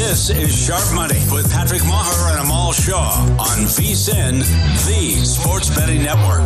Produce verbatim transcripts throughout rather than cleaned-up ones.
This is Sharp Money with Patrick Maher and Amal Shaw on V S I N, the Sports Betting Network.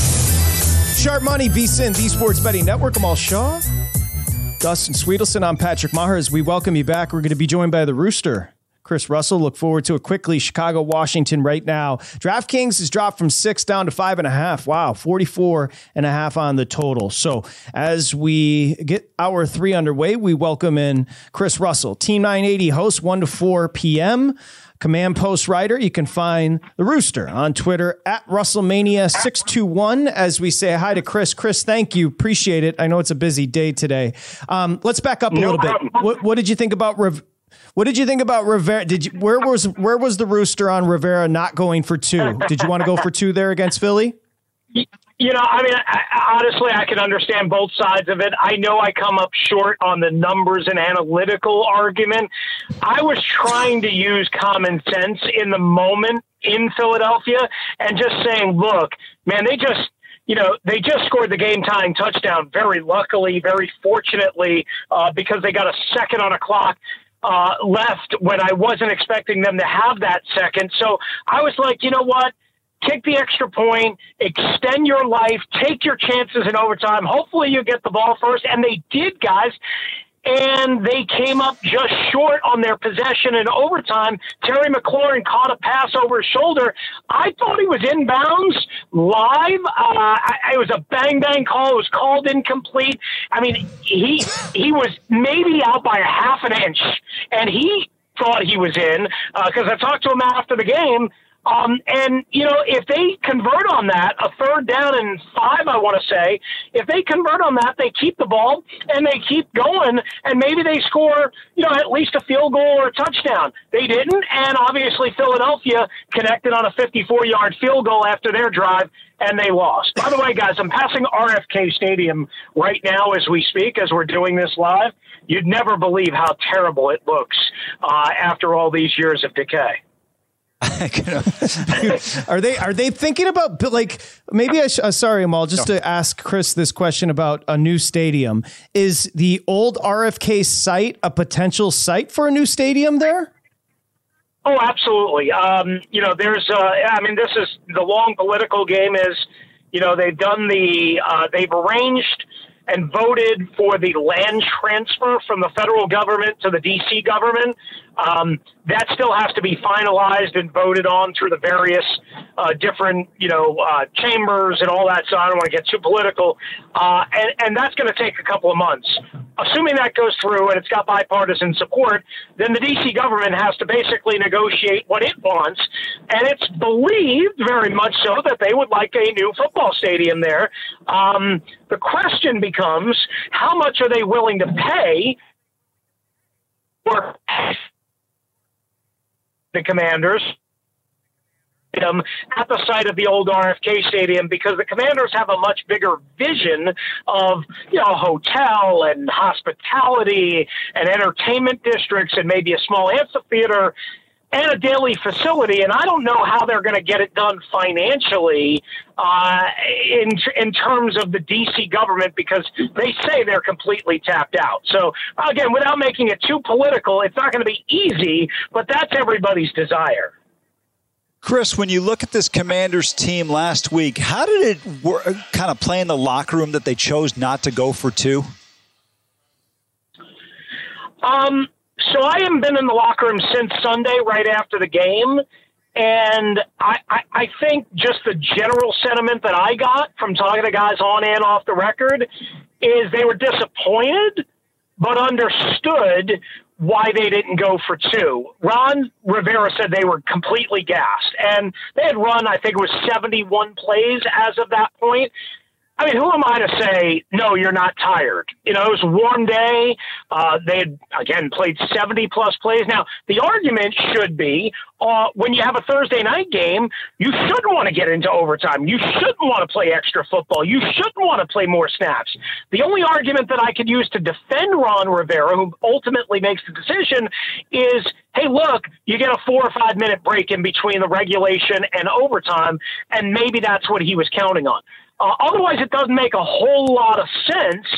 Sharp Money, V S I N, the Sports Betting Network. Amal Shaw, Dustin Sweetelson. I'm Patrick Maher. As we welcome you back, we're going to be joined by the Rooster, Chris Russell. Look forward to it quickly. Chicago, Washington right now. DraftKings has dropped from six down to five and a half. Wow, forty-four and a half on the total. So as we get hour three underway, we welcome in Chris Russell, Team nine eighty host, one to four p.m., Command Post writer. You can find the Rooster on Twitter at Russellmania six two one as we say hi to Chris. Chris, thank you. Appreciate it. I know it's a busy day today. Um, let's back up a no little problem. bit. What, what did you think about Rev- What did you think about Rivera? Did you where was where was the Rooster on Rivera not going for two? Did you want to go for two there against Philly? You know, I mean, I, honestly, I can understand both sides of it. I know I come up short on the numbers and analytical argument. I was trying to use common sense in the moment in Philadelphia and just saying, look, man, they just, you know, they just scored the game-tying touchdown very luckily, very fortunately, uh, because they got a second on a clock uh, left when I wasn't expecting them to have that second. So I was like, you know what? Take the extra point, extend your life, take your chances in overtime. Hopefully you get the ball first. And they did, guys. And they came up just short on their possession in overtime. Terry McLaurin caught a pass over his shoulder. I thought he was inbounds live. Uh, I, it was a bang-bang call. It was called incomplete. I mean, he he was maybe out by a half an inch, and he thought he was in because uh, I talked to him after the game. Um, and, you know, if they convert on that, a third down and five, I want to say, if they convert on that, they keep the ball and they keep going, and maybe they score, you know, at least a field goal or a touchdown. They didn't, and obviously Philadelphia connected on a fifty-four-yard field goal after their drive, and they lost. By the way, guys, I'm passing R F K Stadium right now as we speak, as we're doing this live. You'd never believe how terrible it looks uh, after all these years of decay. are they are they thinking about like maybe I sh- uh, sorry Amal just no. to ask Chris this question about a new stadium. Is the old R F K site a potential site for a new stadium there? Oh, absolutely. Um, you know, there's uh, I mean, this is the long political game is, you know, they've done the uh, they've arranged and voted for the land transfer from the federal government to the D C government. Um, that still has to be finalized and voted on through the various uh, different, you know, uh, chambers and all that. So I don't want to get too political. Uh, and, and that's going to take a couple of months. Assuming that goes through and it's got bipartisan support, then the D C government has to basically negotiate what it wants. And it's believed very much so that they would like a new football stadium there. Um, the question becomes, how much are they willing to pay for the Commanders um, at the site of the old R F K Stadium, because the Commanders have a much bigger vision of, you know, hotel and hospitality and entertainment districts and maybe a small amphitheater and a daily facility. And I don't know how they're going to get it done financially uh, in in terms of the D C government, because they say they're completely tapped out. So, again, without making it too political, it's not going to be easy, but that's everybody's desire. Chris, when you look at this Commanders team last week, how did it work, kind of play in the locker room that they chose not to go for two? Um. So I haven't been in the locker room since Sunday, right after the game. And I, I, I think just the general sentiment that I got from talking to guys on and off the record is they were disappointed, but understood why they didn't go for two. Ron Rivera said they were completely gassed. And they had run, I think it was seventy-one plays as of that point. I mean, who am I to say, no, you're not tired? You know, it was a warm day. Uh, they had, again, played seventy-plus plays. Now, the argument should be uh, when you have a Thursday night game, you shouldn't want to get into overtime. You shouldn't want to play extra football. You shouldn't want to play more snaps. The only argument that I could use to defend Ron Rivera, who ultimately makes the decision, is, hey, look, you get a four or five minute break in between the regulation and overtime, and maybe that's what he was counting on. Uh, otherwise, it doesn't make a whole lot of sense.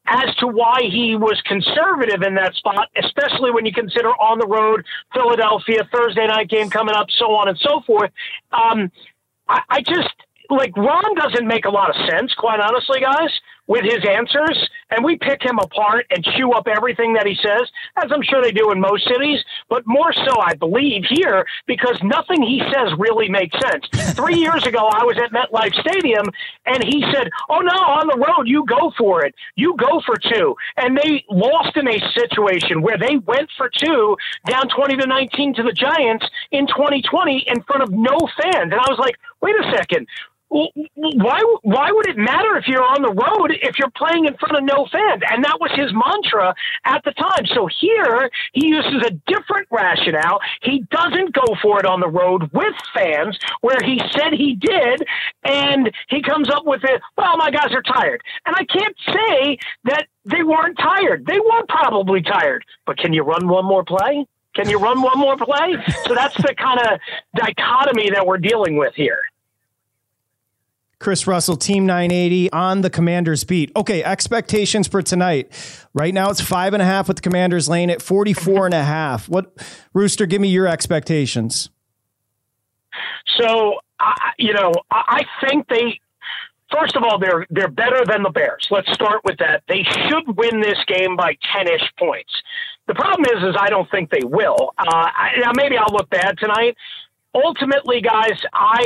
as to why he was conservative in that spot, especially when you consider on the road, Philadelphia, Thursday night game coming up, so on and so forth. Um, I, I just, like, Ron doesn't make a lot of sense, quite honestly, guys, with his answers, and we pick him apart and chew up everything that he says, as I'm sure they do in most cities, but more so, I believe, here, because nothing he says really makes sense. Three years ago, I was at MetLife Stadium, and he said, oh, no, on the road, you go for it. You go for two. And they lost in a situation where they went for two, down twenty to nineteen to the Giants in twenty twenty in front of no fans. And I was like, wait a second. Why why would it matter if you're on the road if you're playing in front of no fans? And that was his mantra at the time. So here he uses a different rationale. He doesn't go for it on the road with fans where he said he did, and he comes up with it, well, my guys are tired. And I can't say that they weren't tired. They were probably tired. But can you run one more play? Can you run one more play? So that's the kind of dichotomy that we're dealing with here. Chris Russell, Team nine eighty on the Commanders beat. Okay, expectations for tonight. Right now it's five and a half with the Commanders laying at forty-four and a half. What, Rooster, give me your expectations. So, uh, you know, I think they, first of all, they're they're better than the Bears. Let's start with that. They should win this game by ten-ish points. The problem is, is I don't think they will. Uh, I, now, maybe I'll look bad tonight. Ultimately, guys,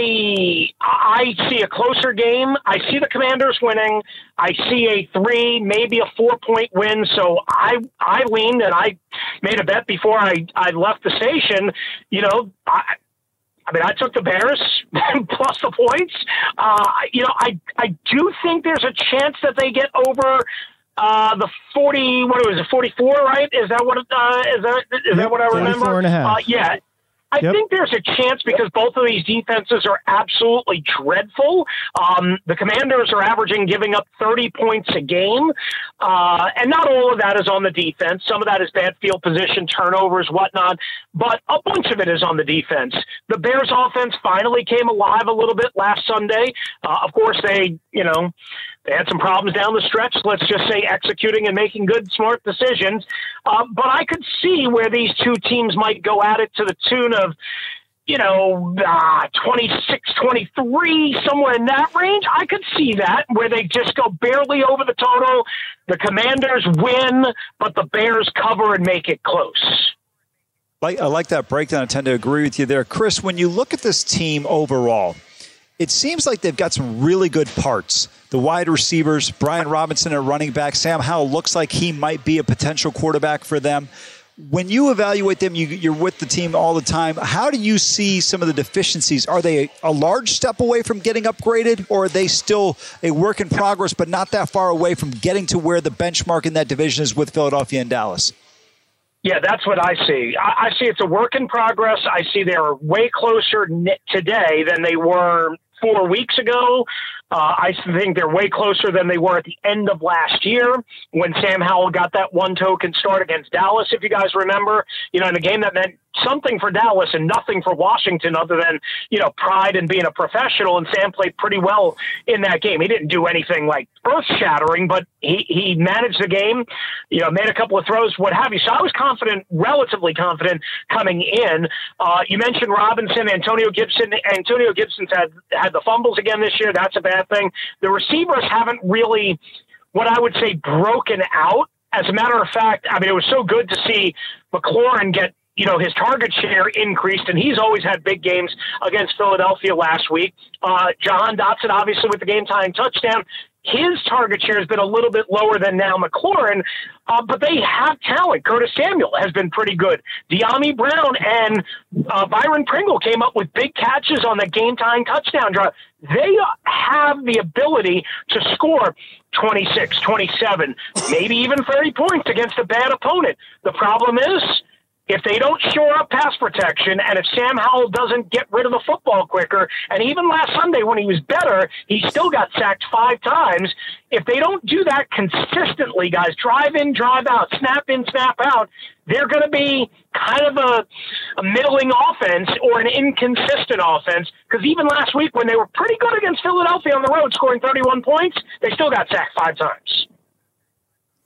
I I see a closer game. I see the Commanders winning. I see a three, maybe a four-point win. So I I leaned and I made a bet before I, I left the station. You know, I, I mean, I took the Bears plus the points. Uh, you know, I I do think there's a chance that they get over uh, the forty. What was it? forty-four, right? Is that what? Uh, is that is yep, that what I remember? forty-four and a half. Uh, yeah. I yep. think there's a chance because both of these defenses are absolutely dreadful. Um, the Commanders are averaging giving up thirty points a game. Uh, and not all of that is on the defense. Some of that is bad field position, turnovers, whatnot. But a bunch of it is on the defense. The Bears offense finally came alive a little bit last Sunday. Uh, of course, they, you know, they had some problems down the stretch, let's just say executing and making good, smart decisions. Uh, but I could see where these two teams might go at it to the tune of, you know, uh, twenty-six, twenty-three, somewhere in that range. I could see that, where they just go barely over the total. The Commanders win, but the Bears cover and make it close. Like, I like that breakdown. I tend to agree with you there. Chris, when you look at this team overall, it seems like they've got some really good parts. The wide receivers, Brian Robinson at running back, Sam Howell looks like he might be a potential quarterback for them. When you evaluate them, you, you're with the team all the time. How do you see some of the deficiencies? Are they a, a large step away from getting upgraded, or are they still a work in progress but not that far away from getting to where the benchmark in that division is with Philadelphia and Dallas? Yeah, that's what I see. I, I see it's a work in progress. I see they're way closer today than they were four weeks ago. Uh, I think they're way closer than they were at the end of last year when Sam Howell got that one token start against Dallas, if you guys remember, you know, in a game that meant something for Dallas and nothing for Washington other than, you know, pride and being a professional. And Sam played pretty well in that game. He didn't do anything like earth shattering, but he, he managed the game, you know, made a couple of throws, what have you. So I was confident, relatively confident coming in. Uh, you mentioned Robinson, Antonio Gibson. Antonio Gibson's had, had the fumbles again this year. That's a bad thing. The receivers haven't really, what I would say, broken out. As a matter of fact, I mean, it was so good to see McLaurin get, you know, his target share increased, and he's always had big games against Philadelphia last week. Uh, Jahan Dotson, obviously, with the game-tying touchdown. His target share has been a little bit lower than now McLaurin, uh, but they have talent. Curtis Samuel has been pretty good. De'Ami Brown and uh, Byron Pringle came up with big catches on the game-tying touchdown drive. They have the ability to score twenty-six, twenty-seven, maybe even thirty points against a bad opponent. The problem is, if they don't shore up pass protection, and if Sam Howell doesn't get rid of the football quicker, and even last Sunday when he was better, he still got sacked five times. If they don't do that consistently, guys, drive in, drive out, snap in, snap out, they're going to be kind of a, a middling offense or an inconsistent offense. Because even last week when they were pretty good against Philadelphia on the road, scoring thirty-one points, they still got sacked five times.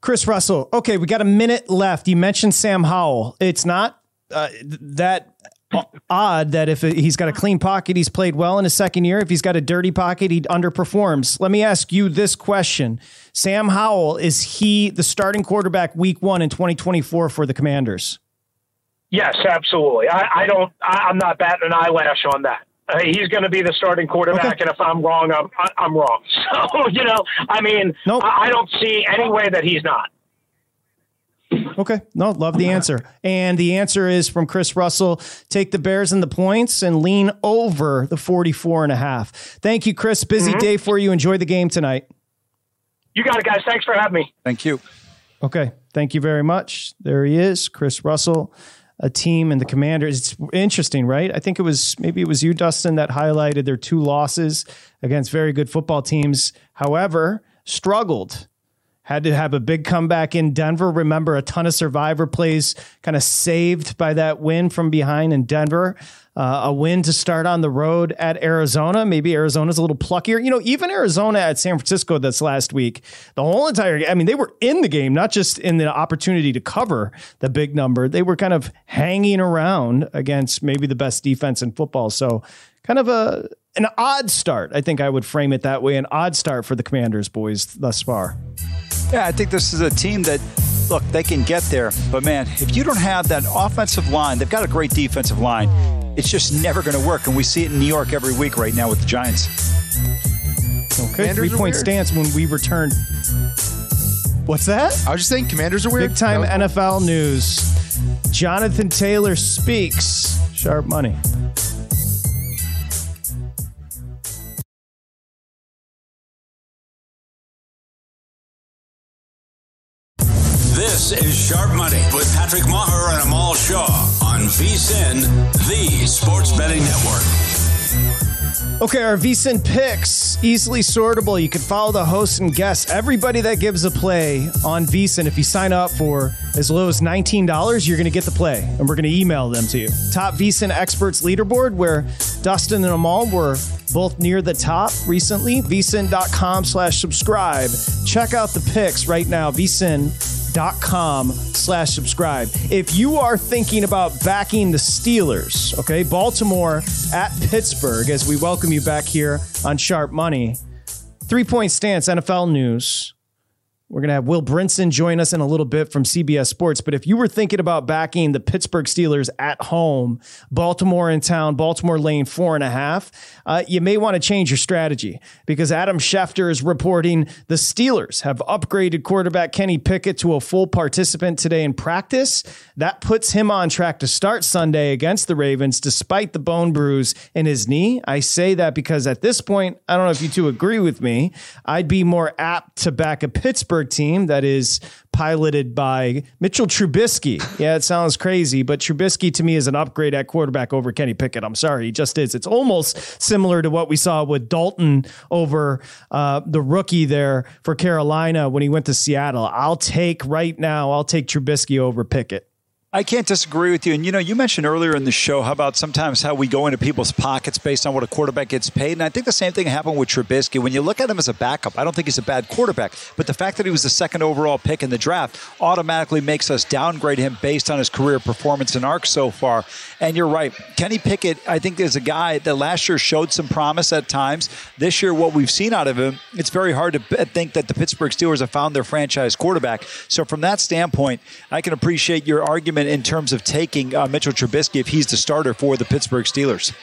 Chris Russell. Okay, we got a minute left. You mentioned Sam Howell. It's not uh, that odd that if he's got a clean pocket, he's played well in his second year. If he's got a dirty pocket, he underperforms. Let me ask you this question. Sam Howell, is he the starting quarterback week one in twenty twenty-four for the Commanders? Yes, absolutely. I, I don't, I, I'm not batting an eyelash on that. Uh, he's going to be the starting quarterback, okay. And if I'm wrong, I'm, I, I'm wrong. So, you know, I mean, nope. I, I don't see any way that he's not. Okay. No, love the answer. And the answer is from Chris Russell. Take the Bears and the points and lean over the forty-four and a half. Thank you, Chris. Busy mm-hmm. day for you. Enjoy the game tonight. You got it, guys. Thanks for having me. Thank you. Okay. Thank you very much. There he is, Chris Russell. A team and the Commanders. It's interesting, right? I think it was maybe it was you, Dustin, that highlighted their two losses against very good football teams. However, struggled. Had to have a big comeback in Denver. Remember, a ton of survivor plays kind of saved by that win from behind in Denver. Uh, a win to start on the road at Arizona. Maybe Arizona's a little pluckier. You know, even Arizona at San Francisco this last week, the whole entire, I mean, they were in the game, not just in the opportunity to cover the big number. They were kind of hanging around against maybe the best defense in football. So kind of a an odd start. I think I would frame it that way. An odd start for the Commanders, boys, thus far. Yeah, I think this is a team that, look, they can get there. But, man, if you don't have that offensive line, they've got a great defensive line. It's just never going to work. And we see it in New York every week right now with the Giants. Okay, Commanders three-point stance when we return. What's that? I was just saying Commanders are weird. Big-time N F L news. Jonathan Taylor speaks. Sharp money. This is Sharp Money with Patrick Maher and Amal Shaw on VSiN, the Sports Betting Network. Okay, our VSiN picks, easily sortable. You can follow the hosts and guests, everybody that gives a play on VSiN. If you sign up for as low as nineteen dollars, you're going to get the play, and we're going to email them to you. Top VSiN Experts Leaderboard, where Dustin and Amal were both near the top recently. VSiN.com slash subscribe. Check out the picks right now, VSiN.com slash subscribe. If you are thinking about backing the Steelers, okay, Baltimore at Pittsburgh, as we welcome you back here on Sharp Money. Three-point stance, N F L news. We're going to have Will Brinson join us in a little bit from C B S Sports. But if you were thinking about backing the Pittsburgh Steelers at home, Baltimore in town, Baltimore laying four and a half, uh, you may want to change your strategy because Adam Schefter is reporting the Steelers have upgraded quarterback Kenny Pickett to a full participant today in practice. That puts him on track to start Sunday against the Ravens, despite the bone bruise in his knee. I say that because at this point, I don't know if you two agree with me, I'd be more apt to back a Pittsburgh team that is piloted by Mitchell Trubisky. Yeah, it sounds crazy, but Trubisky to me is an upgrade at quarterback over Kenny Pickett. I'm sorry, he just is. It's almost similar to what we saw with Dalton over uh, the rookie there for Carolina when he went to Seattle. I'll take right now, I'll take Trubisky over Pickett. I can't disagree with you. And, you know, you mentioned earlier in the show how about sometimes how we go into people's pockets based on what a quarterback gets paid. And I think the same thing happened with Trubisky. When you look at him as a backup, I don't think he's a bad quarterback. But the fact that he was the second overall pick in the draft automatically makes us downgrade him based on his career performance and arc so far. And you're right. Kenny Pickett, I think, is a guy that last year showed some promise at times. This year, what we've seen out of him, it's very hard to think that the Pittsburgh Steelers have found their franchise quarterback. So from that standpoint, I can appreciate your argument in terms of taking uh, Mitchell Trubisky if he's the starter for the Pittsburgh Steelers.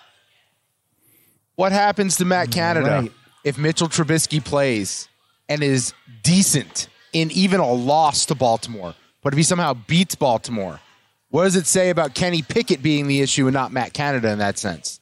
What happens to Matt Canada right. if Mitchell Trubisky plays and is decent in even a loss to Baltimore, but if he somehow beats Baltimore? What does it say about Kenny Pickett being the issue and not Matt Canada in that sense?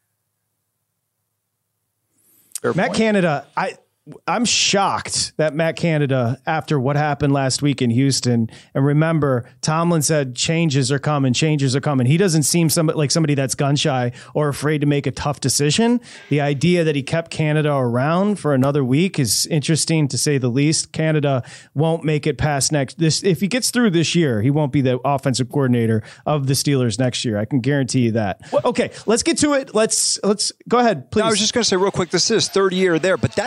Fair Matt point. Canada, I... I'm shocked that Matt Canada, after what happened last week in Houston, and remember, Tomlin said changes are coming, changes are coming. He doesn't seem somebody, like somebody that's gun shy or afraid to make a tough decision. The idea that he kept Canada around for another week is interesting to say the least. Canada won't make it past next this. If he gets through this year, he won't be the offensive coordinator of the Steelers next year. I can guarantee you that. Okay, let's get to it. Let's let's go ahead, please. No, I was just going to say real quick, this is his third year there, but that tells me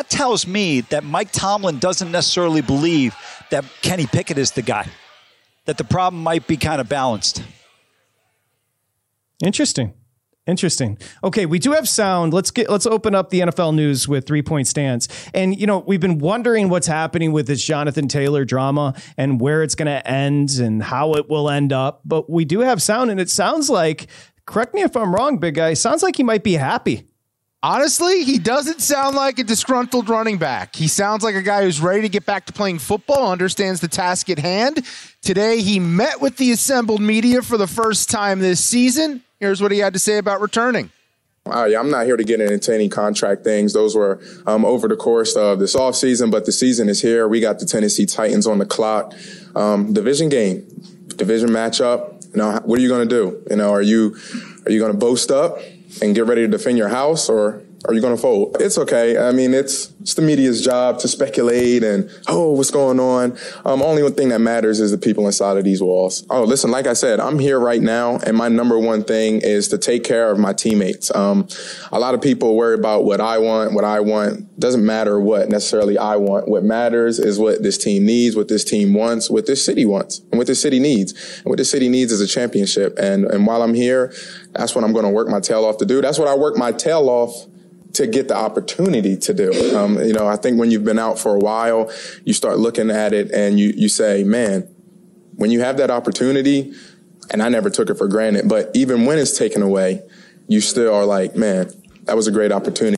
me that Mike Tomlin doesn't necessarily believe that Kenny Pickett is the guy, that the problem might be kind of balanced. Interesting. Interesting. Okay, we do have sound. Let's get let's open up the N F L news with three-point stance. And, you know, we've been wondering what's happening with this Jonathan Taylor drama and where it's going to end and how it will end up. But we do have sound, and it sounds like, correct me if I'm wrong, big guy, sounds like he might be happy. Honestly, he doesn't sound like a disgruntled running back. He sounds like a guy who's ready to get back to playing football, understands the task at hand. Today, he met with the assembled media for the first time this season. Here's what he had to say about returning. Uh, yeah, I'm not here to get into any contract things. Those were um, over the course of this offseason, but the season is here. We got the Tennessee Titans on the clock. Um, division game, division matchup. You know, what are you going to do? You know, are you are you going to boast up and get ready to defend your house, or are you going to fold? It's okay. I mean, it's, it's the media's job to speculate and, oh, what's going on? Um, only one thing that matters is the people inside of these walls. Oh, listen, like I said, I'm here right now, and my number one thing is to take care of my teammates. Um, a lot of people worry about what I want, what I want. Doesn't matter what necessarily I want. What matters is what this team needs, what this team wants, what this city wants, and what this city needs. And what this city needs is a championship. And, and while I'm here, that's what I'm going to work my tail off to do. That's what I work my tail off to get the opportunity to do. Um, you know, I think when you've been out for a while, you start looking at it and you, you say, man, when you have that opportunity, and I never took it for granted, but even when it's taken away, you still are like, man, that was a great opportunity.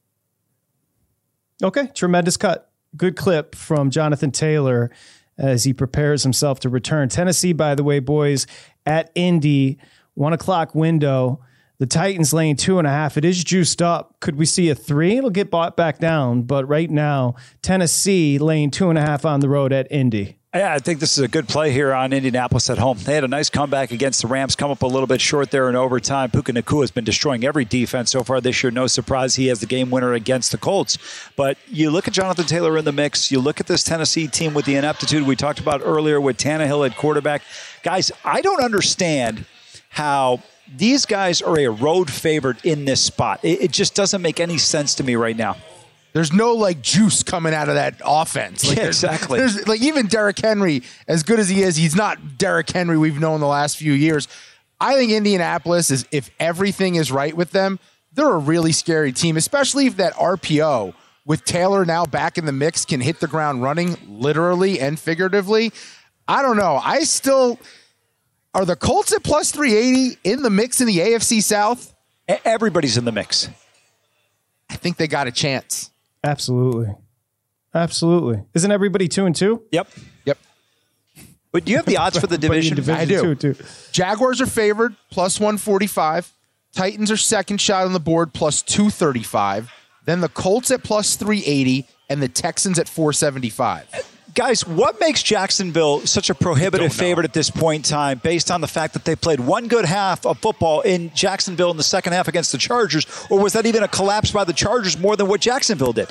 Okay, tremendous cut. Good clip from Jonathan Taylor as he prepares himself to return. Tennessee, by the way, boys, at Indy, one o'clock window. The Titans laying two and a half. It is juiced up. Could we see a three? It'll get bought back down. But right now, Tennessee laying two and a half on the road at Indy. Yeah, I think this is a good play here on Indianapolis at home. They had a nice comeback against the Rams, come up a little bit short there in overtime. Puka Nacua has been destroying every defense so far this year. No surprise he has the game winner against the Colts. But you look at Jonathan Taylor in the mix. You look at this Tennessee team with the ineptitude we talked about earlier with Tannehill at quarterback. Guys, I don't understand how these guys are a road favorite in this spot. It, it just doesn't make any sense to me right now. There's no like juice coming out of that offense. Like, yeah, there's, exactly. There's, like even Derrick Henry, as good as he is, he's not Derrick Henry we've known the last few years. I think Indianapolis is, if everything is right with them, they're a really scary team, especially if that R P O with Taylor now back in the mix can hit the ground running, literally and figuratively. I don't know. I still... Are the Colts at plus three eighty in the mix in the A F C South? Everybody's in the mix. I think they got a chance. Absolutely. Absolutely. Isn't everybody two and two? Yep. Yep. But do you have the odds for the division? division? I do. Two, two. Jaguars are favored, plus one forty-five. Titans are second shot on the board, plus two thirty-five. Then the Colts at plus three eighty and the Texans at four seventy-five. Guys, what makes Jacksonville such a prohibitive favorite at this point in time based on the fact that they played one good half of football in Jacksonville in the second half against the Chargers? Or was that even a collapse by the Chargers more than what Jacksonville did?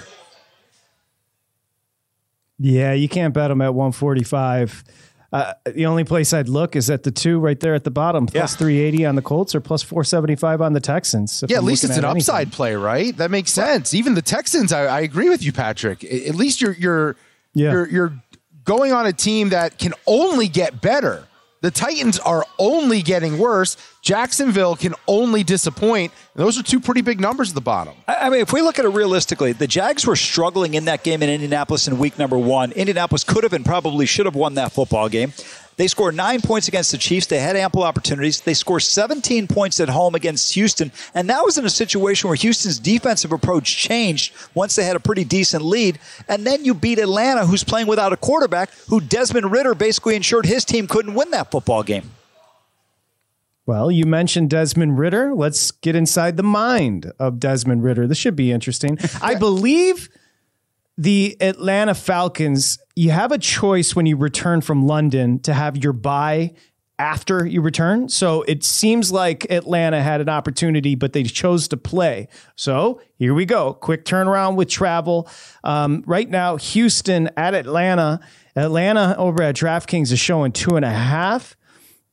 Yeah, you can't bet them at one forty-five. Uh, the only place I'd look is at the two right there at the bottom, plus yeah. three eighty on the Colts or plus four seventy-five on the Texans. Yeah, at I'm least it's an anything. upside play, right? That makes sense. Even the Texans, I, I agree with you, Patrick. At least you're you're yeah. you're you're going on a team that can only get better. The Titans are only getting worse. Jacksonville can only disappoint. Those are two pretty big numbers at the bottom. I mean, if we look at it realistically, the Jags were struggling in that game in Indianapolis in week number one. Indianapolis could have and probably should have won that football game. They scored nine points against the Chiefs. They had ample opportunities. They scored seventeen points at home against Houston. And that was in a situation where Houston's defensive approach changed once they had a pretty decent lead. And then you beat Atlanta, who's playing without a quarterback, who Desmond Ridder basically ensured his team couldn't win that football game. Well, you mentioned Desmond Ridder. Let's get inside the mind of Desmond Ridder. This should be interesting. I believe the Atlanta Falcons, you have a choice when you return from London to have your bye after you return. So it seems like Atlanta had an opportunity, but they chose to play. So here we go. Quick turnaround with travel. Um, right now, Houston at Atlanta. Atlanta over at DraftKings is showing two and a half.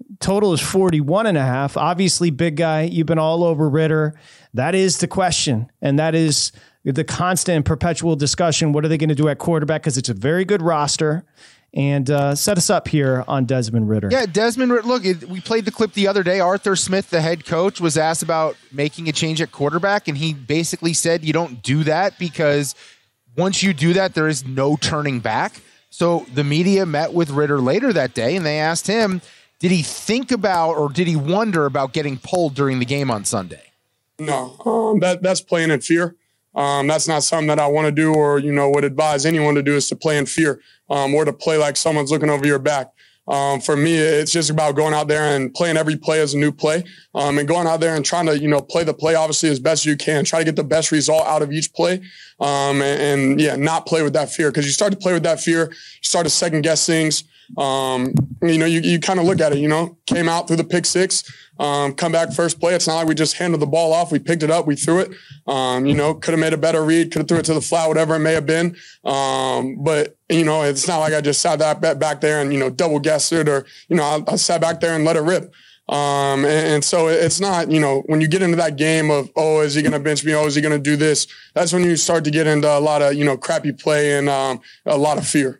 Total is forty-one and a half. Obviously, big guy, you've been all over Ridder. That is the question. And that is the constant and perpetual discussion. What are they going to do at quarterback? Because it's a very good roster. And uh, set us up here on Desmond Ridder. Yeah, Desmond Ridder. Look, it, we played the clip the other day. Arthur Smith, the head coach, was asked about making a change at quarterback, and he basically said you don't do that because once you do that, there is no turning back. So the media met with Ridder later that day, and they asked him, did he think about or did he wonder about getting pulled during the game on Sunday? No, um, that that's playing in fear. Um, that's not something that I want to do or, you know, would advise anyone to do is to play in fear um, or to play like someone's looking over your back. Um, for me, it's just about going out there and playing every play as a new play um, and going out there and trying to, you know, play the play obviously as best you can, try to get the best result out of each play um, and, and, yeah, not play with that fear because you start to play with that fear, you start to second guess things. Um, you know, you, you kind of look at it, you know, came out through the pick six, um, come back first play. It's not like we just handed the ball off. We picked it up. We threw it, um, you know, could have made a better read, could have threw it to the flat, whatever it may have been. Um, but, you know, it's not like I just sat that back there and, you know, double guessed it or, you know, I, I sat back there and let it rip. Um, and, and so it's not, you know, when you get into that game of, oh, is he going to bench me? Oh, is he going to do this? That's when you start to get into a lot of, you know, crappy play and um, a lot of fear.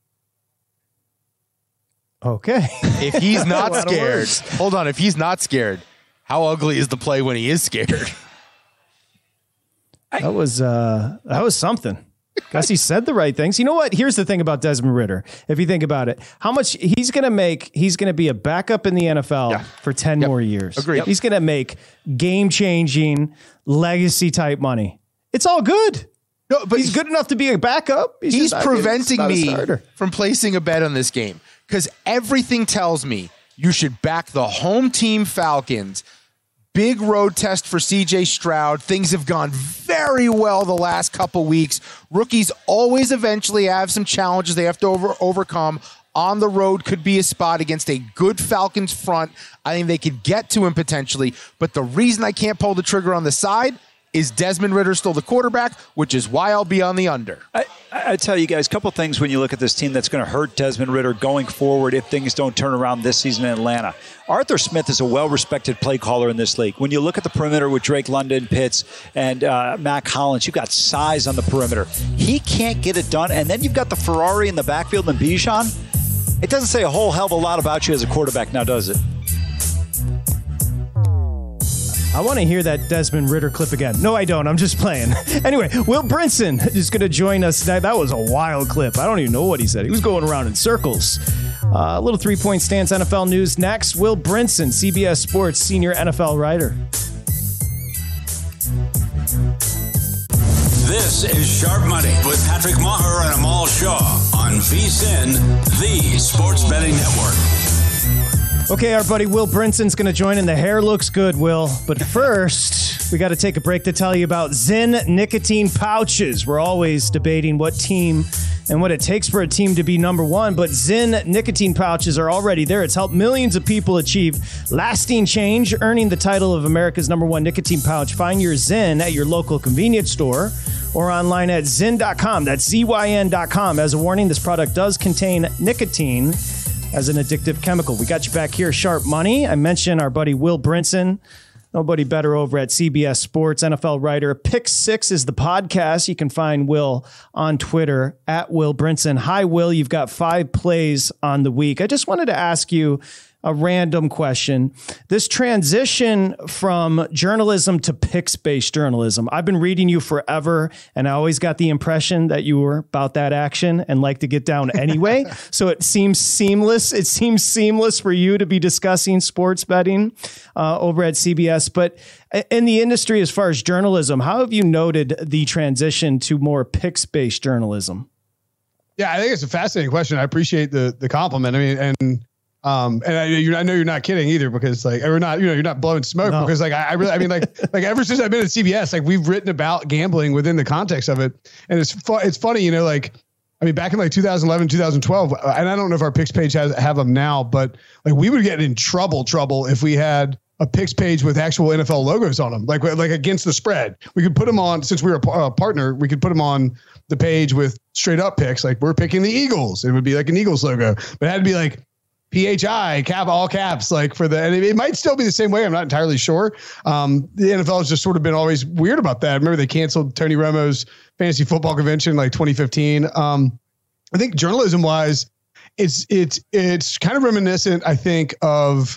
Okay. If he's not scared, hold on. If he's not scared, how ugly is the play when he is scared? That was uh, that was something. Guess he said the right things. You know what? Here's the thing about Desmond Ridder. If you think about it, how much he's going to make, he's going to be a backup in the N F L yeah. for ten yep. more years. Agreed. He's going to make game-changing, legacy-type money. It's all good. No, but he's good enough to be a backup. He's, he's just, preventing me from placing a bet on this game because everything tells me you should back the home team Falcons. Big road test for C J Stroud. Things have gone very well the last couple weeks. Rookies always eventually have some challenges they have to over, overcome. On the road could be a spot against a good Falcons front. I think they could get to him potentially. But the reason I can't pull the trigger on the side is Desmond Ridder still the quarterback, which is why I'll be on the under. I, I tell you guys, a couple things when you look at this team that's going to hurt Desmond Ridder going forward if things don't turn around this season in Atlanta. Arthur Smith is a well-respected play caller in this league. When you look at the perimeter with Drake London, Pitts, and uh, Mac Hollins, you've got size on the perimeter. He can't get it done. And then you've got the Ferrari in the backfield and Bijan. It doesn't say a whole hell of a lot about you as a quarterback now, does it? I want to hear that Desmond Ridder clip again. No, I don't. I'm just playing. Anyway, Will Brinson is going to join us tonight. That was a wild clip. I don't even know what he said. He was going around in circles. Uh, a little three-point stance N F L news next. Will Brinson, C B S Sports senior N F L writer. This is Sharp Money with Patrick Maher and Amal Shaw on VSiN, the Sports Betting Network. Okay, our buddy Will Brinson's going to join, and the hair looks good, Will. But first, we got to take a break to tell you about Zyn nicotine pouches. We're always debating what team and what it takes for a team to be number one, but Zyn nicotine pouches are already there. It's helped millions of people achieve lasting change, earning the title of America's number one nicotine pouch. Find your Zyn at your local convenience store or online at zyn dot com. That's Z Y N dot com. As a warning, this product does contain nicotine as an addictive chemical. We got you back here, Sharp Money. I mentioned our buddy Will Brinson. Nobody better over at C B S Sports, N F L writer. Pick Six is the podcast. You can find Will on Twitter at Will Brinson. Hi, Will. You've got five plays on the week. I just wanted to ask you a random question. This transition from journalism to picks-based journalism, I've been reading you forever, and I always got the impression that you were about that action and like to get down anyway. So it seems seamless. It seems seamless for you to be discussing sports betting uh, over at C B S. But in the industry, as far as journalism, how have you noted the transition to more picks-based journalism? Yeah, I think it's a fascinating question. I appreciate the the compliment. I mean, and Um, and I, you, I know you're not kidding either, because like, we're not, you know, you're not blowing smoke no. because like, I, I really, I mean, like, like ever since I've been at C B S, like we've written about gambling within the context of it. And it's fu- it's funny, you know, like, I mean, back in like two thousand eleven, two thousand twelve, and I don't know if our picks page has have them now, but like we would get in trouble, trouble if we had a picks page with actual N F L logos on them, like, like against the spread. We could put them on, since we were a, a partner, we could put them on the page with straight up picks. Like we're picking the Eagles. It would be like an Eagles logo, but it had to be like P H I, cap, all caps, like for the, and it, it might still be the same way. I'm not entirely sure. Um, the N F L has just sort of been always weird about that. I remember they canceled Tony Romo's fantasy football convention like twenty fifteen. Um, I think journalism wise, it's, it's, it's kind of reminiscent, I think, of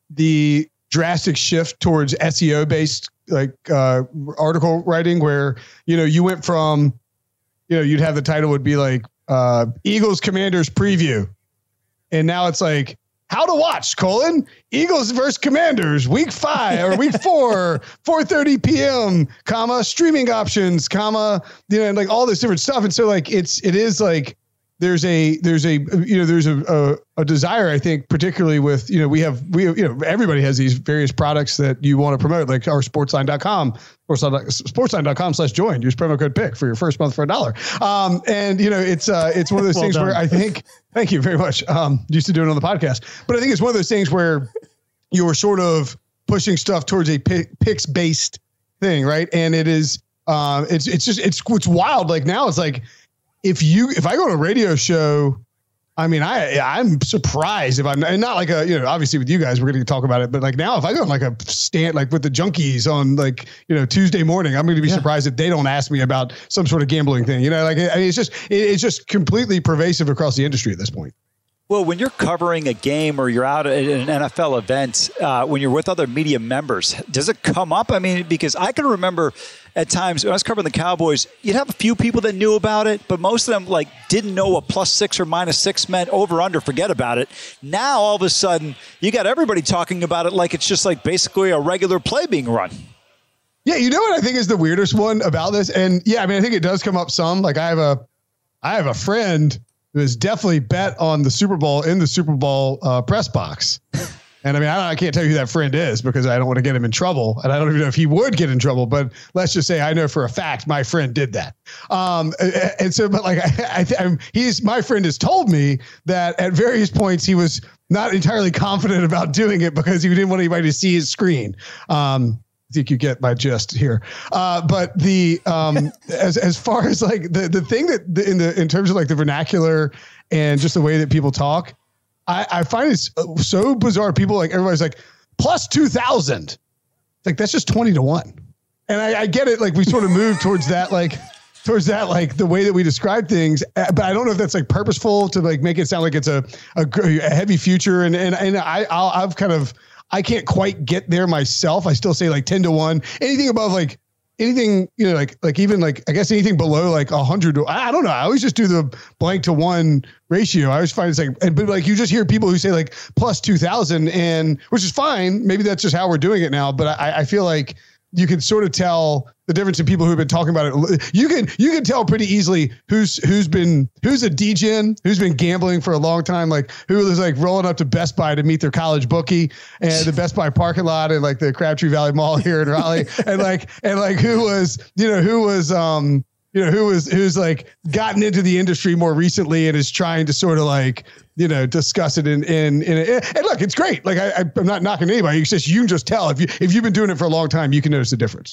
the drastic shift towards S E O based like uh, article writing where, you know, you went from, you know, you'd have the title would be like uh, Eagles Commanders preview. And now it's like, how to watch, colon, Eagles versus Commanders, week five or week four, four thirty p.m., comma, streaming options, comma, you know, like all this different stuff. And so like, it's, it is like, there's a, there's a, you know, there's a, a, a desire, I think, particularly with, you know, we have, we, have, you know, everybody has these various products that you want to promote, like our sportsline dot com, sportsline dot com slash join, use promo code pick for your first month for a dollar. Um, and you know, it's, uh, it's one of those well things done. Where I think, thank you very much. Um, used to do it on the podcast, but I think it's one of those things where you're sort of pushing stuff towards a pick, picks based thing. Right. And it is, um, it's, it's just, it's, it's wild. Like now it's like, If you, if I go to a radio show, I mean, I, I'm surprised if I'm and not like a, you know, obviously with you guys, we're going to talk about it, but like now if I go on like a stand, like with the junkies on like, you know, Tuesday morning, I'm going to be yeah. surprised if they don't ask me about some sort of gambling thing, you know, like, I mean, it's just, it, it's just completely pervasive across the industry at this point. Well, when you're covering a game or you're out at an N F L event, uh, when you're with other media members, does it come up? I mean, because I can remember at times when I was covering the Cowboys, you'd have a few people that knew about it, but most of them like didn't know what plus six or minus six meant, over, under, forget about it. Now, all of a sudden, you got everybody talking about it like it's just like basically a regular play being run. Yeah, you know what I think is the weirdest one about this? And yeah, I mean, I think it does come up some. Like I have a, I have a friend who has definitely bet on the Super Bowl in the Super Bowl uh, press box. And I mean, I, I can't tell you who that friend is because I don't want to get him in trouble. And I don't even know if he would get in trouble, but let's just say I know for a fact my friend did that. Um, and, and so, but like, I, I, I'm, he's, my friend has told me that at various points he was not entirely confident about doing it because he didn't want anybody to see his screen. Um, I think you get my gist here. Uh, but the, um, as, as far as like the, the thing that the, in the, in terms of like the vernacular and just the way that people talk, I, I find it so bizarre. People like, everybody's like plus two thousand. Like that's just twenty to one. And I, I get it. Like we sort of move towards that, like towards that, like the way that we describe things, but I don't know if that's like purposeful to like make it sound like it's a, a, a heavy future. And, and, and I, I'll, I've kind of, I can't quite get there myself. I still say like ten to one, anything above like anything, you know, like, like even like, I guess anything below like a hundred, I don't know. I always just do the blank to one ratio. I always find it's like, and, but like, you just hear people who say like plus two thousand and which is fine. Maybe that's just how we're doing it now. But I, I feel like you can sort of tell the difference in people who've been talking about it. You can, you can tell pretty easily who's, who's been, who's a D-gen, who's been gambling for a long time, like who was like rolling up to Best Buy to meet their college bookie and the Best Buy parking lot and like the Crabtree Valley Mall here in Raleigh. and like, and like who was, you know, who was, um, you know, who was, who's like gotten into the industry more recently and is trying to sort of like, you know, discuss it in, in, in, a, and look, it's great. Like I, I'm not knocking anybody. It's just, you can just tell if you, if you've been doing it for a long time, you can notice the difference.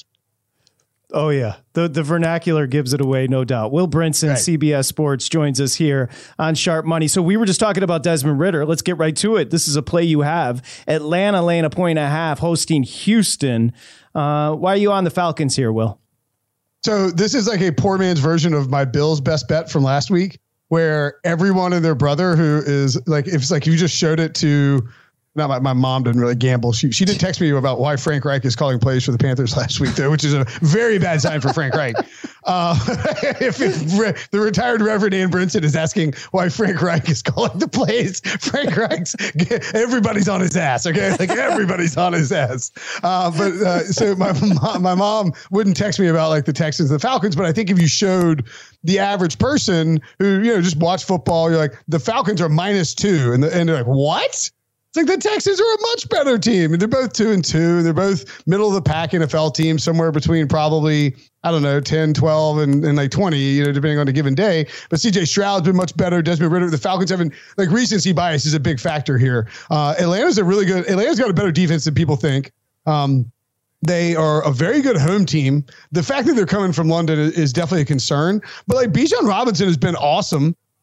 Oh yeah. The, the vernacular gives it away. No doubt. Will Brinson, right. C B S Sports joins us here on Sharp Money. So we were just talking about Desmond Ridder. Let's get right to it. This is a play you have. Atlanta laying a point and a half hosting Houston. Uh, why are you on the Falcons here, Will? So this is like a poor man's version of my Bills best bet from last week, where everyone and their brother who is like, if it's like you just showed it to, not my, my mom didn't really gamble. She she did text me about why Frank Reich is calling plays for the Panthers last week, though, which is a very bad sign for Frank Reich. Uh, if, if the retired Reverend Ann Brinson is asking why Frank Reich is calling the plays, Frank Reich's, everybody's on his ass, okay? Like everybody's on his ass. Uh, but uh, so my mom, my mom wouldn't text me about like the Texans and the Falcons, but I think if you showed the average person who, you know, just watch football, you're like, the Falcons are minus two. And, the, and they're like, what? It's like the Texans are a much better team. And they're both two and two. They're both middle of the pack N F L teams, somewhere between probably, I don't know, ten, twelve and, and like twenty, you know, depending on a given day. But C J Stroud's been much better. Desmond Ridder, the Falcons haven't, like recency bias is a big factor here. Uh, Atlanta's a really good, Atlanta's got a better defense than people think. Um, They are a very good home team. The fact that they're coming from London is definitely a concern, but like Bijan Robinson has been awesome.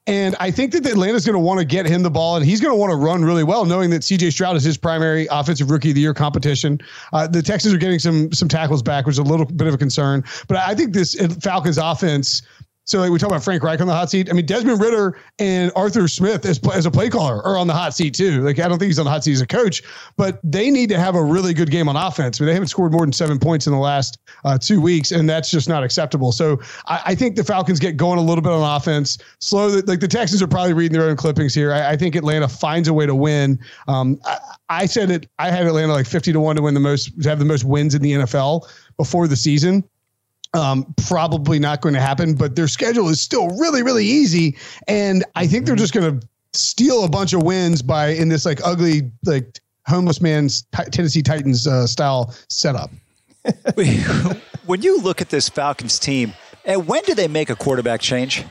And I think that Atlanta's going to want to get him the ball, and he's going to want to run really well, knowing that C J Stroud is his primary offensive rookie of the year competition. Uh, the Texans are getting some some tackles back, which is a little bit of a concern. But I think this Falcons offense. So like we talk about Frank Reich on the hot seat. I mean, Desmond Ridder and Arthur Smith as, as a play caller are on the hot seat too. Like, I don't think he's on the hot seat as a coach, but they need to have a really good game on offense. I mean, they haven't scored more than seven points in the last uh, two weeks, and that's just not acceptable. So I, I think the Falcons get going a little bit on offense. Slow, like the Texans are probably reading their own clippings here. I, I think Atlanta finds a way to win. Um, I, I said it. I had Atlanta like fifty to one to win the most, to have the most wins in the N F L before the season. Um, probably not going to happen, but their schedule is still really, really easy. And I think they're just going to steal a bunch of wins by in this like ugly, like homeless man's t- Tennessee Titans uh, style setup. When you look at this Falcons team, and when do they make a quarterback change?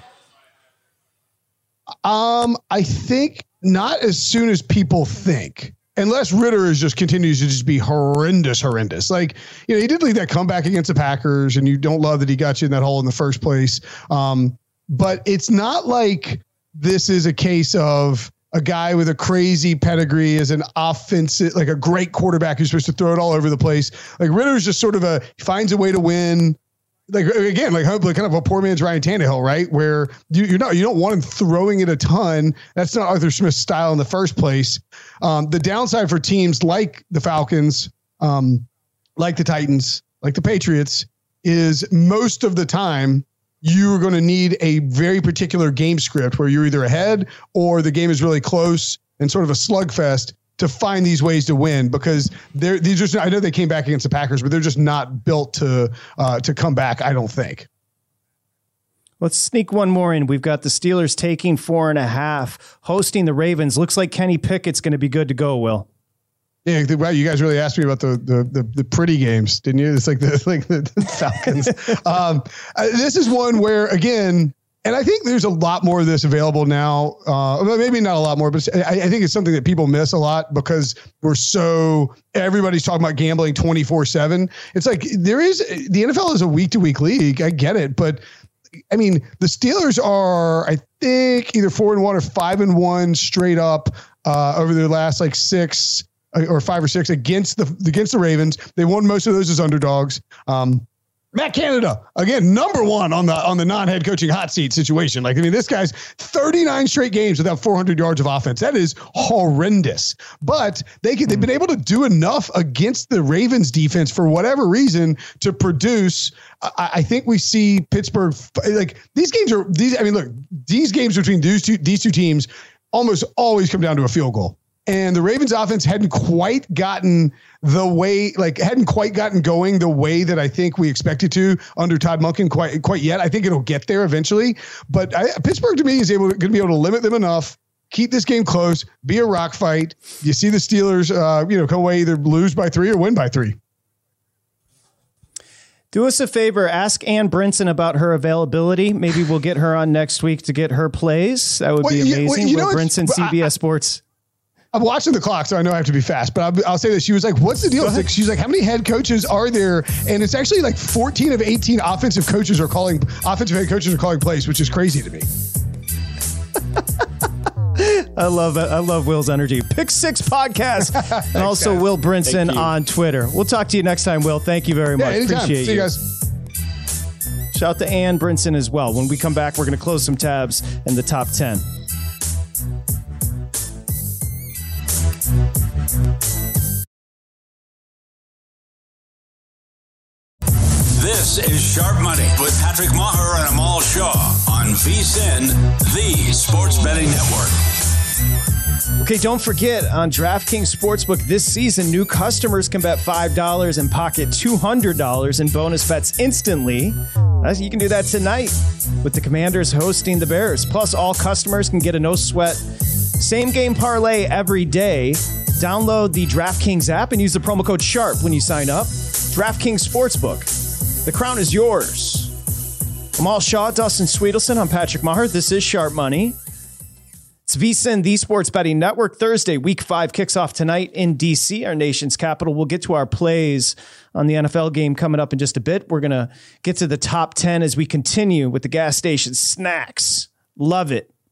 Um, I think not as soon as people think. Unless Ridder is just continues to just be horrendous, horrendous. Like, you know, he did lead that comeback against the Packers, and you don't love that he got you in that hole in the first place. Um, but it's not like this is a case of a guy with a crazy pedigree as an offensive, like a great quarterback who's supposed to throw it all over the place. Like Ridder is just sort of a, finds a way to win. Like, again, like hopefully kind of a poor man's Ryan Tannehill, right? Where you, you're not, you don't want him throwing it a ton. That's not Arthur Smith's style in the first place. Um, the downside for teams like the Falcons, um, like the Titans, like the Patriots, is most of the time you're going to need a very particular game script where you're either ahead or the game is really close and sort of a slugfest to find these ways to win, because they're these just, I know they came back against the Packers, but they're just not built to uh, to come back, I don't think. Let's sneak one more in. We've got the Steelers taking four and a half, hosting the Ravens. Looks like Kenny Pickett's going to be good to go, Will. Yeah, wow, you guys really asked me about the the the, the pretty games, didn't you? It's like the like the Falcons. um, uh, this is one where, again, and I think there's a lot more of this available now. Uh, maybe not a lot more, but I, I think it's something that people miss a lot because we're so, everybody's talking about gambling twenty-four seven. It's like there is, the N F L is a week to week league. I get it. But I mean, the Steelers are, I think, either four and one or five and one straight up uh, over their last like six or five or six against the, against the Ravens. They won most of those as underdogs. Um, Matt Canada, again, number one on the on the non-head coaching hot seat situation. Like, I mean, this guy's thirty-nine straight games without four hundred yards of offense. That is horrendous. But they can, they've been able to do enough against the Ravens defense for whatever reason to produce. I, I think we see Pittsburgh, like these games are these. I mean, look, these games between these two these two teams almost always come down to a field goal. And the Ravens offense hadn't quite gotten the way, like hadn't quite gotten going the way that I think we expected to under Todd Monken quite quite yet. I think it'll get there eventually. But I, Pittsburgh to me is able to, going to be able to limit them enough, keep this game close, be a rock fight. You see the Steelers, uh, you know, come away either lose by three or win by three. Do us a favor, ask Ann Brinson about her availability. Maybe we'll get her on next week to get her plays. That would well, be amazing. Yeah, well, you know, Will Brinson, C B S I, Sports. I'm watching the clock, so I know I have to be fast, but I'll, I'll say this. She was like, what's the deal? Like, she's like, how many head coaches are there? And it's actually like fourteen of eighteen offensive coaches are calling, offensive head coaches are calling plays, which is crazy to me. I love it. I love Will's energy. Pick Six Podcast. And also guys. Will Brinson on Twitter. We'll talk to you next time, Will. Thank you very much. Yeah, Appreciate See you. you guys. Shout out to Ann Brinson as well. When we come back, we're going to close some tabs in the top ten. This is Sharp Money with Patrick Maher and Amal Shaw on VSiN, the Sports Betting Network. Okay, don't forget, on DraftKings Sportsbook this season, new customers can bet five dollars and pocket two hundred dollars in bonus bets instantly. You can do that tonight with the Commanders hosting the Bears. Plus, all customers can get a no-sweat same-game parlay every day. Download the DraftKings app and use the promo code SHARP when you sign up. DraftKings Sportsbook. The crown is yours. Amal Shaw, Dustin Sweetelson. I'm Patrick Maher. This is Sharp Money. It's VSiN, the Sports Betting Network. Thursday, week five kicks off tonight in D C, our nation's capital. We'll get to our plays on the N F L game coming up in just a bit. We're going to get to the top ten as we continue with the gas station snacks. Love it.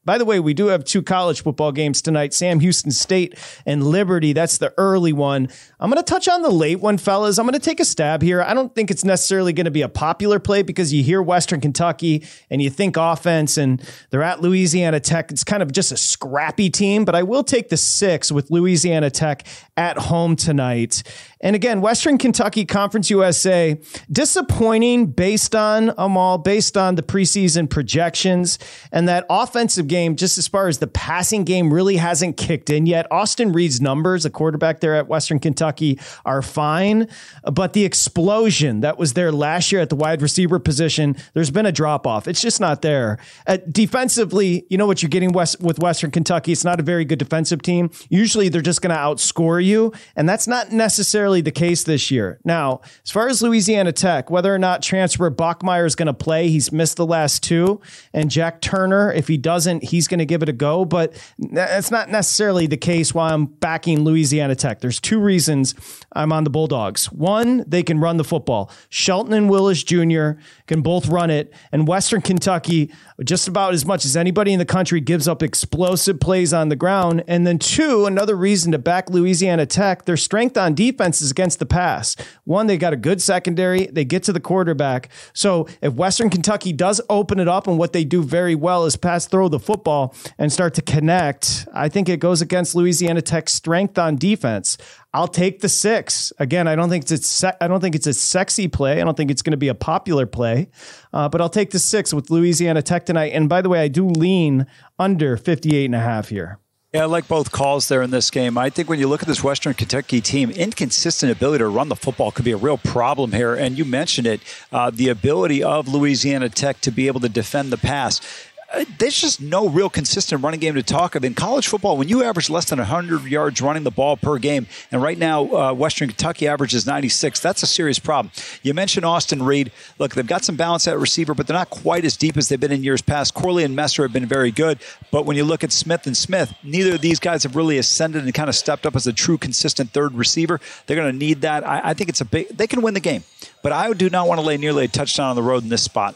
By the way, we do have two college football games tonight, Sam Houston State and Liberty. That's the early one. I'm going to touch on the late one, fellas. I'm going to take a stab here. I don't think it's necessarily going to be a popular play because you hear Western Kentucky and you think offense and they're at Louisiana Tech. It's kind of just a scrappy team, but I will take the six with Louisiana Tech at home tonight. And again, Western Kentucky, Conference U S A, disappointing based on um, all based on the preseason projections, and that offensive game, just as far as the passing game, really hasn't kicked in yet. Austin Reed's numbers, the quarterback there at Western Kentucky, are fine, but the explosion that was there last year at the wide receiver position, there's been a drop off. It's just not there. Uh, defensively, you know what you're getting West, with Western Kentucky. It's not a very good defensive team. Usually they're just going to outscore you, and that's not necessarily the case this year. Now, as far as Louisiana Tech, whether or not transfer Bachmeier is going to play, he's missed the last two, and Jack Turner, if he doesn't, he's going to give it a go, but that's not necessarily the case while I'm backing Louisiana Tech. There's two reasons I'm on the Bulldogs. One, they can run the football. Shelton and Willis Junior can both run it, and Western Kentucky, just about as much as anybody in the country, gives up explosive plays on the ground. And then two, another reason to back Louisiana Tech, their strength on defense is against the pass. One, they got a good secondary. They get to the quarterback. So if Western Kentucky does open it up, and what they do very well is pass throw the football and start to connect, I think it goes against Louisiana Tech's strength on defense. I'll take the six. Again, I don't think it's a se- I don't think it's a sexy play. I don't think it's going to be a popular play, uh, but I'll take the six with Louisiana Tech tonight. And by the way, I do lean under fifty-eight and a half here. Yeah, I like both calls there in this game. I think when you look at this Western Kentucky team, inconsistent ability to run the football could be a real problem here. And you mentioned it, uh, the ability of Louisiana Tech to be able to defend the pass. There's just no real consistent running game to talk of. In college football, when you average less than one hundred yards running the ball per game, and right now uh, Western Kentucky averages ninety-six, that's a serious problem. You mentioned Austin Reed. Look, they've got some balance at receiver, but they're not quite as deep as they've been in years past. Corley and Messer have been very good, but when you look at Smith and Smith, neither of these guys have really ascended and kind of stepped up as a true consistent third receiver. They're going to need that. I, I think it's a big, they can win the game, but I do not want to lay nearly a touchdown on the road in this spot.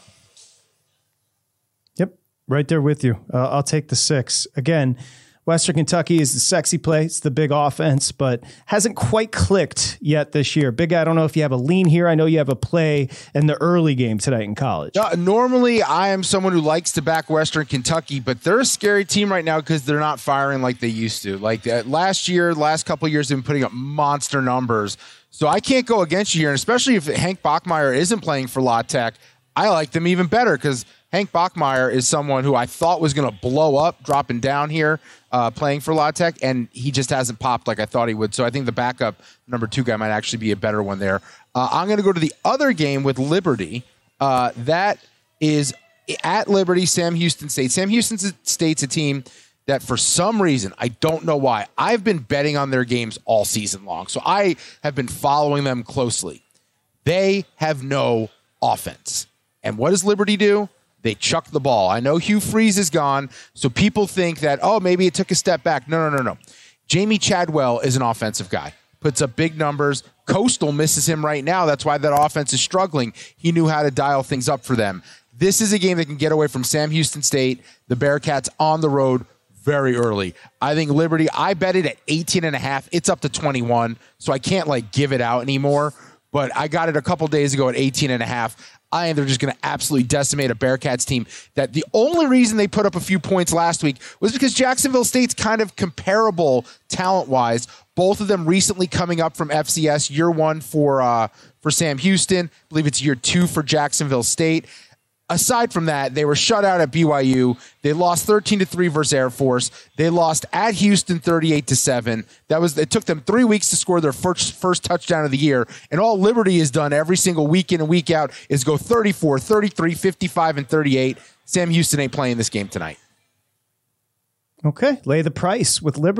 Right there with you. Uh, I'll take the six. Again, Western Kentucky is the sexy play. It's the big offense, but hasn't quite clicked yet this year. Big, I don't know if you have a lean here. I know you have a play in the early game tonight in college. Uh, normally, I am someone who likes to back Western Kentucky, but they're a scary team right now because they're not firing like they used to. Like uh, last year, last couple of years, they've been putting up monster numbers. So I can't go against you here, and especially if Hank Bachmeier isn't playing for La Tech, I like them even better because Hank Bachmeier is someone who I thought was going to blow up, dropping down here, uh, playing for La Tech, and he just hasn't popped like I thought he would. So I think the backup number two guy might actually be a better one there. Uh, I'm going to go to the other game with Liberty. Uh, that is at Liberty, Sam Houston State. Sam Houston State's a team that for some reason, I don't know why, I've been betting on their games all season long. So I have been following them closely. They have no offense. And what does Liberty do? They chuck the ball. I know Hugh Freeze is gone, so people think that, oh, maybe it took a step back. No, no, no, no. Jamie Chadwell is an offensive guy. Puts up big numbers. Coastal misses him right now. That's why that offense is struggling. He knew how to dial things up for them. This is a game that can get away from Sam Houston State, the Bearcats on the road very early. I think Liberty, I bet it at eighteen and a half. It's up to twenty-one, so I can't like give it out anymore. But I got it a couple days ago at eighteen and a half. I think they're just going to absolutely decimate a Bearcats team that the only reason they put up a few points last week was because Jacksonville State's kind of comparable talent-wise. Both of them recently coming up from F C S, year one for uh, for Sam Houston. I believe it's year two for Jacksonville State. Aside from that, they were shut out at B Y U. They lost thirteen to three versus Air Force. They lost at Houston thirty-eight to seven. That was it took them three weeks to score their first first touchdown of the year. And all Liberty has done every single week in and week out is go thirty-four, thirty-three, fifty-five, and thirty-eight. Sam Houston ain't playing this game tonight. Okay, lay the price with Liberty.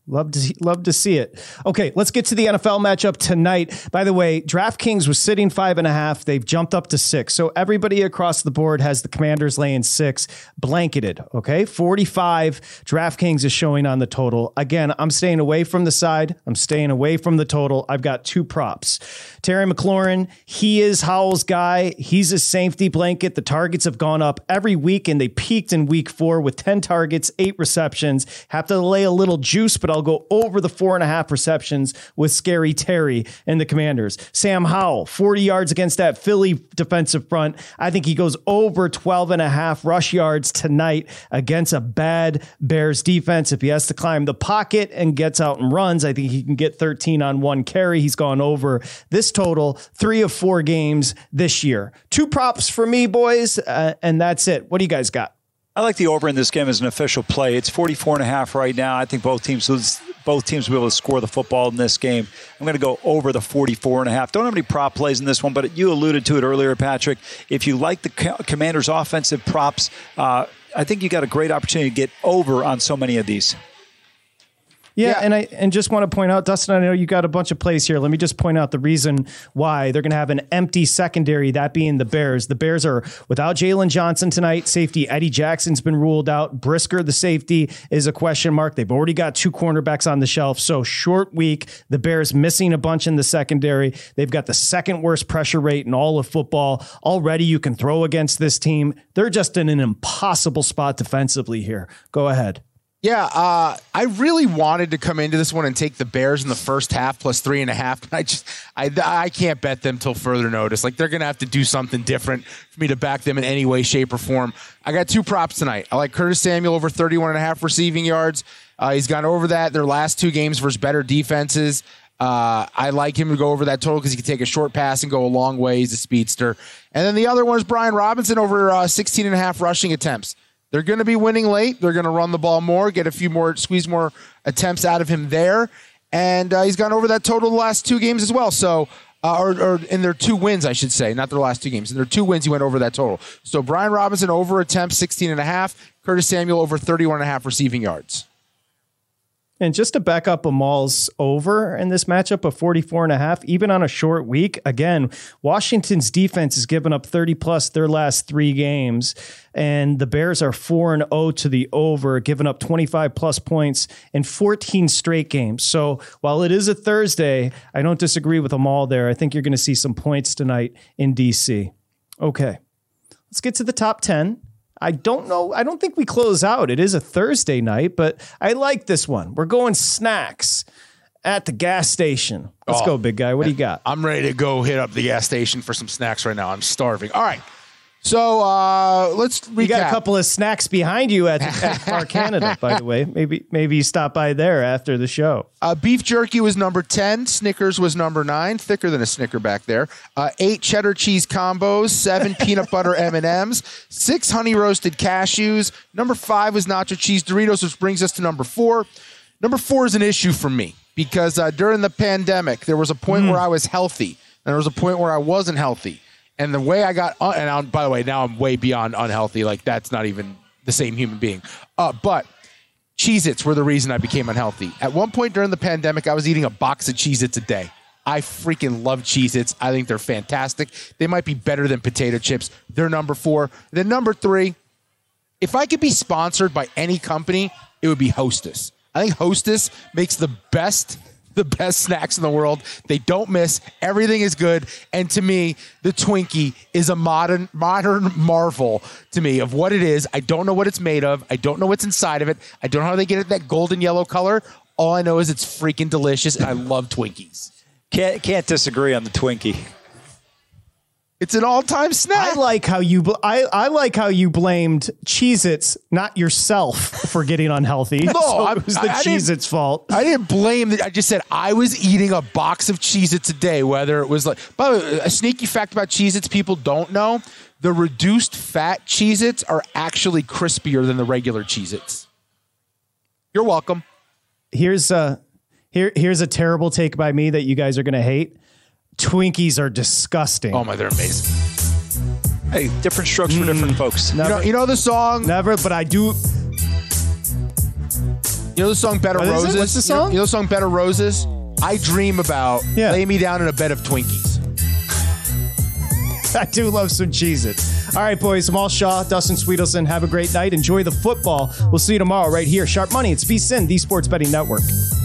Love to see, love to see it. Okay, let's get to the N F L matchup tonight. By the way, DraftKings was sitting five and a half. They've jumped up to six. So everybody across the board has the Commanders laying six blanketed. Okay, forty-five. DraftKings is showing on the total. Again, I'm staying away from the side. I'm staying away from the total. I've got two props. Terry McLaurin, he is Howell's guy. He's a safety blanket. The targets have gone up every week, and they peaked in week four with ten targets, eight receptions. Have to lay a little juice, but I'll go over the four and a half receptions with Scary Terry and the Commanders. Sam Howell, forty yards against that Philly defensive front. I think he goes over twelve and a half rush yards tonight against a bad Bears defense. If he has to climb the pocket and gets out and runs, I think he can get thirteen on one carry. He's gone over this total three of four games this year. Two props for me, boys, uh, and that's it. What do you guys got? I like the over in this game as an official play. It's forty-four and a half right now. I think both teams both teams will be able to score the football in this game. I'm going to go over the forty-four and a half. Don't have any prop plays in this one, but you alluded to it earlier, Patrick. If you like the Commanders' offensive props, uh, I think you got a great opportunity to get over on so many of these. Yeah, yeah, and I and just want to point out, Dustin, I know you got a bunch of plays here. Let me just point out the reason why they're going to have an empty secondary, that being the Bears. The Bears are without Jalen Johnson tonight. Safety Eddie Jackson's been ruled out. Brisker, the safety, is a question mark. They've already got two cornerbacks on the shelf. So short week, the Bears missing a bunch in the secondary. They've got the second worst pressure rate in all of football. Already you can throw against this team. They're just in an impossible spot defensively here. Go ahead. Yeah, uh, I really wanted to come into this one and take the Bears in the first half plus three and a half. But I just, I, I can't bet them till further notice. Like they're going to have to do something different for me to back them in any way, shape, or form. I got two props tonight. I like Curtis Samuel over thirty-one and a half receiving yards. Uh, he's gone over that their last two games versus better defenses. Uh, I like him to go over that total because he can take a short pass and go a long way. He's a speedster. And then the other one is Brian Robinson over uh, sixteen and a half rushing attempts. They're going to be winning late. They're going to run the ball more, get a few more, squeeze more attempts out of him there. And uh, he's gone over that total the last two games as well. So, uh, or, or in their two wins, I should say, not their last two games. In their two wins, he went over that total. So Brian Robinson over attempts, sixteen and a half. Curtis Samuel over thirty-one and a half receiving yards. And just to back up Amal's over in this matchup of forty-four and a half, even on a short week, again, Washington's defense has given up thirty plus their last three games. And the Bears are four and oh to the over, giving up twenty-five plus points in fourteen straight games. So while it is a Thursday, I don't disagree with Amal there. I think you're going to see some points tonight in D C. Okay, let's get to the top ten. I don't know. I don't think we close out. It is a Thursday night, but I like this one. We're going snacks at the gas station. Let's oh, go, big guy. What do you got? I'm ready to go hit up the gas station for some snacks right now. I'm starving. All right. So uh, let's recap. You got a couple of snacks behind you at, at Bar Canada, by the way. Maybe maybe you stop by there after the show. Uh, beef jerky was number ten. Snickers was number nine. Thicker than a Snicker back there. Uh, eight cheddar cheese combos. Seven peanut butter M and M's. Six honey roasted cashews. Number five was nacho cheese Doritos, which brings us to number four. Number four is an issue for me because uh, during the pandemic, there was a point mm. where I was healthy. And there was a point where I wasn't healthy. And the way I got, uh, and I'm, by the way, now I'm way beyond unhealthy. Like, that's not even the same human being. Uh, but Cheez-Its were the reason I became unhealthy. At one point during the pandemic, I was eating a box of Cheez-Its a day. I freaking love Cheez-Its. I think they're fantastic. They might be better than potato chips. They're number four. Then number three, if I could be sponsored by any company, it would be Hostess. I think Hostess makes the best the best snacks in the world. They don't miss. Everything is good. And to me, the Twinkie is a modern modern marvel to me of what it is. I don't know what it's made of. I don't know what's inside of it. I don't know how they get it that golden yellow color. All I know is it's freaking delicious, and I love Twinkies. Can't can't disagree on the Twinkie. It's an all-time snack. I like how you I, I like how you blamed Cheez-Its, not yourself, for getting unhealthy. No, so it was the I, I Cheez-Its fault. I didn't blame it. I just said I was eating a box of Cheez-Its a day, whether it was like, by the way, a sneaky fact about Cheez-Its people don't know, the reduced fat Cheez-Its are actually crispier than the regular Cheez-Its. You're welcome. Here's a, here, here's a terrible take by me that you guys are going to hate. Twinkies are disgusting. Oh my, they're amazing. Hey, different strokes for mm, different folks. Never, you know, you know the song? Never, but I do. You know the song Bed of What is it? Roses? What's the song? You know the song Bed of Roses? I dream about Yeah. lay me down in a bed of Twinkies. I do love some Cheez-Its. All right, boys. Amal Shaw, Dustin Sweetelson. Have a great night. Enjoy the football. We'll see you tomorrow right here. Sharp Money. It's VSiN, the Sports Betting Network.